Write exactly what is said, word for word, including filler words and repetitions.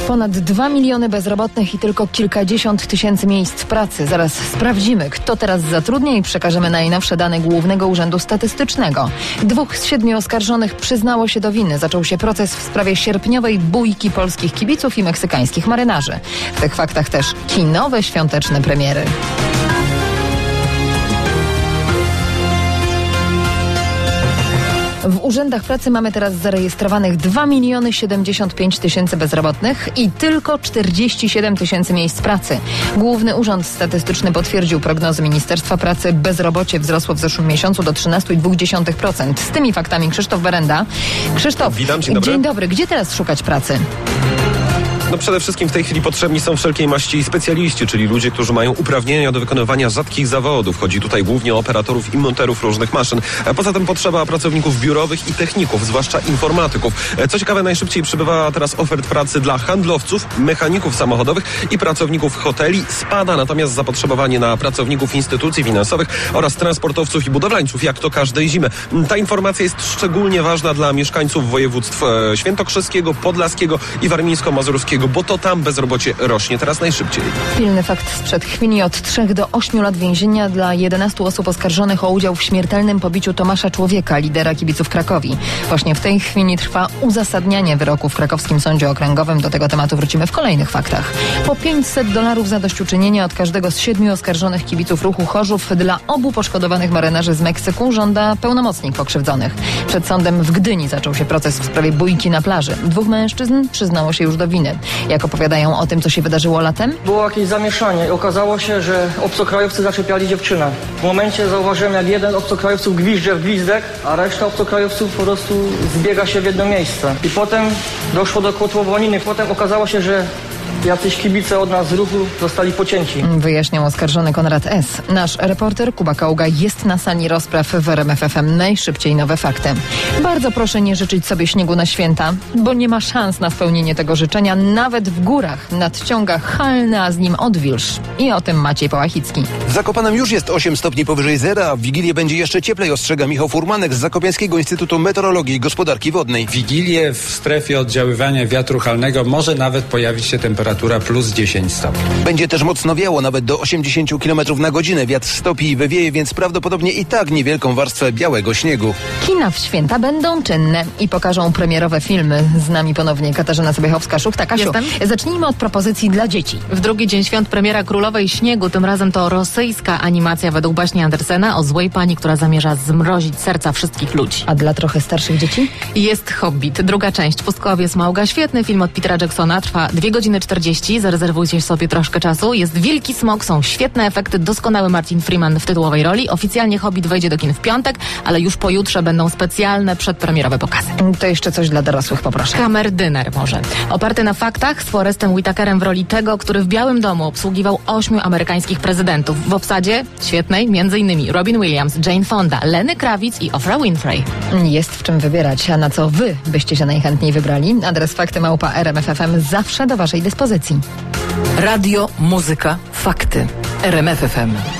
Ponad dwa miliony bezrobotnych i tylko kilkadziesiąt tysięcy miejsc pracy. Zaraz sprawdzimy, kto teraz zatrudnia i przekażemy najnowsze dane Głównego Urzędu Statystycznego. Dwóch z siedmiu oskarżonych przyznało się do winy. Zaczął się proces w sprawie sierpniowej bójki polskich kibiców i meksykańskich marynarzy. W tych faktach też kinowe świąteczne premiery. W urzędach pracy mamy teraz zarejestrowanych dwa miliony siedemdziesiąt pięć tysięcy bezrobotnych i tylko czterdzieści siedem tysięcy miejsc pracy. Główny Urząd Statystyczny potwierdził prognozy Ministerstwa Pracy. Bezrobocie wzrosło w zeszłym miesiącu do trzynaście przecinek dwa procent. Z tymi faktami Krzysztof Berenda. Krzysztof, Witam, dzień dobry. Dzień dobry. Gdzie teraz szukać pracy? No przede wszystkim w tej chwili potrzebni są wszelkiej maści specjaliści, czyli ludzie, którzy mają uprawnienia do wykonywania rzadkich zawodów. Chodzi tutaj głównie o operatorów i monterów różnych maszyn. Poza tym potrzeba pracowników biurowych i techników, zwłaszcza informatyków. Co ciekawe, najszybciej przybywa teraz ofert pracy dla handlowców, mechaników samochodowych i pracowników hoteli. Spada natomiast zapotrzebowanie na pracowników instytucji finansowych oraz transportowców i budowlańców, jak to każdej zimy. Ta informacja jest szczególnie ważna dla mieszkańców województw świętokrzyskiego, podlaskiego i warmińsko-mazurskiego, bo to tam bezrobocie rośnie teraz najszybciej. Pilny fakt sprzed chwili: od trzech do ośmiu lat więzienia dla jedenastu osób oskarżonych o udział w śmiertelnym pobiciu Tomasza Człowieka, lidera kibiców Krakowi. Właśnie w tej chwili trwa uzasadnianie wyroku w krakowskim sądzie okręgowym. Do tego tematu wrócimy w kolejnych faktach. Po pięćset dolarów zadośćuczynienia od każdego z siedmiu oskarżonych kibiców ruchu Chorzów dla obu poszkodowanych marynarzy z Meksyku żąda pełnomocnik pokrzywdzonych. Przed sądem w Gdyni zaczął się proces w sprawie bójki na plaży. Dwóch mężczyzn przyznało się już do winy. Jak opowiadają o tym, co się wydarzyło latem? Było jakieś zamieszanie i okazało się, że obcokrajowcy zaczepiali dziewczynę. W momencie zauważyłem, jak jeden obcokrajowców gwizdże w gwizdek, a reszta obcokrajowców po prostu zbiega się w jedno miejsce. I potem doszło do kotłowoniny. Potem okazało się, że jacyś kibice od nas z ruchu zostali pocięci. Wyjaśniał oskarżony Konrad S. Nasz reporter Kuba Kaługa jest na sali rozpraw w R M F F M. Najszybciej nowe fakty. Bardzo proszę nie życzyć sobie śniegu na święta, bo nie ma szans na spełnienie tego życzenia. Nawet w górach nadciąga halny, a z nim odwilż. I o tym Maciej Połachicki. W Zakopanem już jest osiem stopni powyżej zera, a w Wigilię będzie jeszcze cieplej, ostrzega Michał Furmanek z Zakopiańskiego Instytutu Meteorologii i Gospodarki Wodnej. W Wigilię w strefie oddziaływania wiatru halnego może nawet pojawić się temperatura plus dziesięć stopni. Będzie też mocno wiało, nawet do osiemdziesiąt kilometrów na godzinę. Wiatr stopi i wywieje, więc prawdopodobnie i tak niewielką warstwę białego śniegu. Kina w święta będą czynne i pokażą premierowe filmy. Z nami ponownie Katarzyna Sobiechowska-Szuchta. Kasiu, Jestem. zacznijmy od propozycji dla dzieci. W drugi dzień świąt premiera Królowej Śniegu. Tym razem to rosyjska animacja według baśni Andersena o złej pani, która zamierza zmrozić serca wszystkich ludzi. A dla trochę starszych dzieci? Jest Hobbit. Druga część. Pustkowiec Małga. Świetny film od Petera Jacksona. Trwa dwie godziny czterdzieści. Zarezerwujcie sobie troszkę czasu. Jest wielki smok, są świetne efekty, doskonały Martin Freeman w tytułowej roli. Oficjalnie Hobbit wejdzie do kin w piątek, ale już pojutrze będą specjalne przedpremierowe pokazy. To jeszcze coś dla dorosłych, poproszę. Kamerdyner może. Oparty na faktach, z Forestem Whitakerem w roli tego, który w Białym Domu obsługiwał ośmiu amerykańskich prezydentów. W obsadzie świetnej między innymi Robin Williams, Jane Fonda, Lenny Kravitz i Oprah Winfrey. Jest w czym wybierać, a na co wy byście się najchętniej wybrali? Adres fakty małpa R M F F M zawsze do waszej dyspozycji. Radio, muzyka, fakty. R M F F M.